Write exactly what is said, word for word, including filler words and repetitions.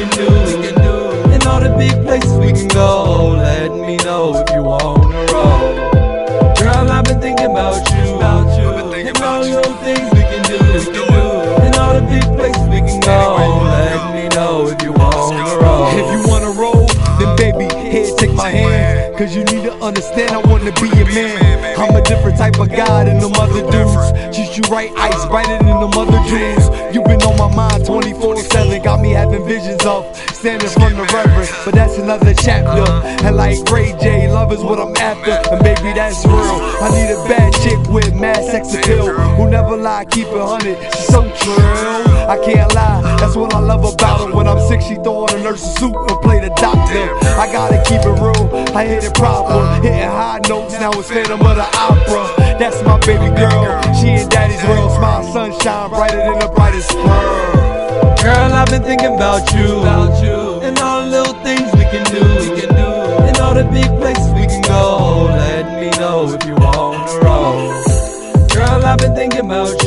can do, we can do, and all the big places we can go. Let me know if you wanna roll. Girl, I've been thinking about you, about you, and all the little things we can do, we can do, and all the big places we can go. Let me know if you wanna roll. If you wanna roll, then baby, here, take my hand. Cause you need to understand I wanna be your man. I'm a different type of guy than them other dudes. Treat you right, ice brighter than them other jewels. You been on my mind twenty-four seven, got me having visions of standing from the reverend. But that's another chapter. And like Ray J, love is what I'm after. And baby, that's real. I need a bad chick with mad sex appeal, who never lie, keep it hundred. She's so trill, I can't lie. That's what I love about her. When I'm sick, she throw on a nurse's suit and play the doctor. I gotta keep it real, I hit it proper. Hitting high notes, now it's Phantom of the Opera. That's my baby girl, she in daddy's world. Smile, sunshine, brighter than the brightest pearl. Girl, I've been thinking about you, about you, and all the little things we can do, we can do, and all the big places we can go. Let me know if you wanna roll. Girl, I've been thinking about